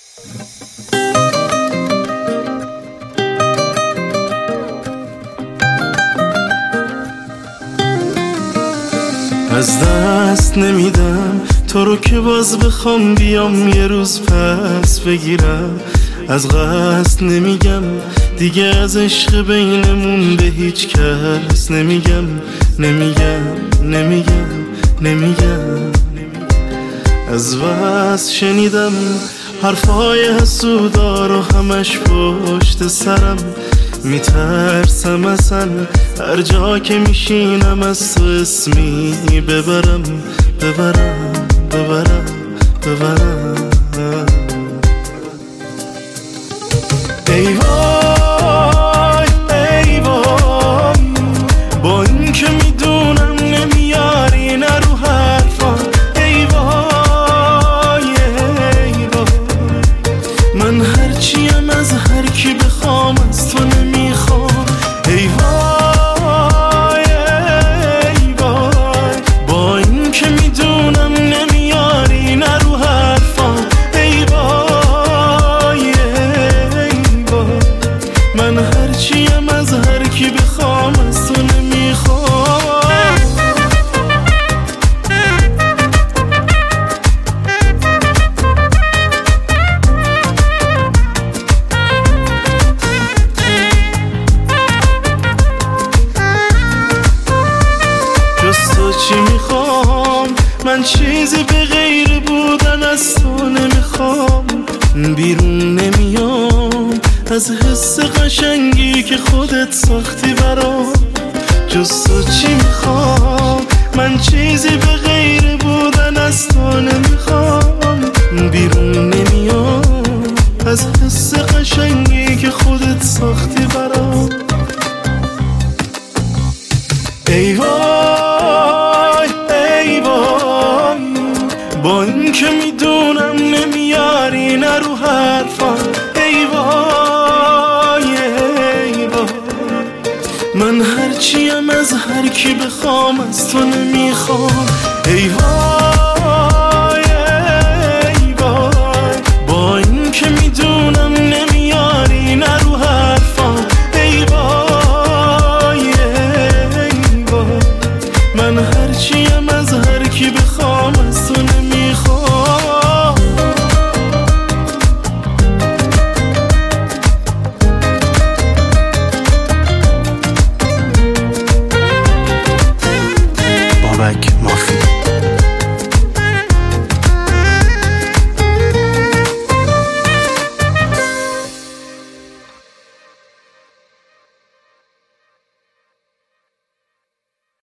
از دست نمیدم تو رو که باز بخوام بیام یه روز پس بگیرم. از قصد نمیگم دیگه از عشق بینمون به هیچ کس نمیگم از بس شنیدم حرفای حسودا رو همش پشت سرم. میترسم اصلا هر جا که میشینم از تو اسمی ببرم. ای وای ای وای با این که میدونم نمیاری نه رو حرفا. ای وای ای وای من هرچیم از هر کی بخوام از تو نمیخوام. ای وای ای وای با این که میدونم نمیاری نه رو حرفا. ای وای ای وای من هرچیم از هر کی بخوام از تو نمیخوام. جز تو چی میخوام من چیزی به غیر بودن از تو نمیخوام. بیرون نمیام از حس قشنگی که خودت ساختی برام. جز تو چی میخوام من چیزی به غیر بودن از تو نمیخوام. بیرون نمیام از حس قشنگی که خودت ساختی برام. ای وای ای وای با این که میدونم نمیاری نه رو حرفا. ای وای ای وای من هرچیم از هر کی بخوام از تو نمیخوام. ای وای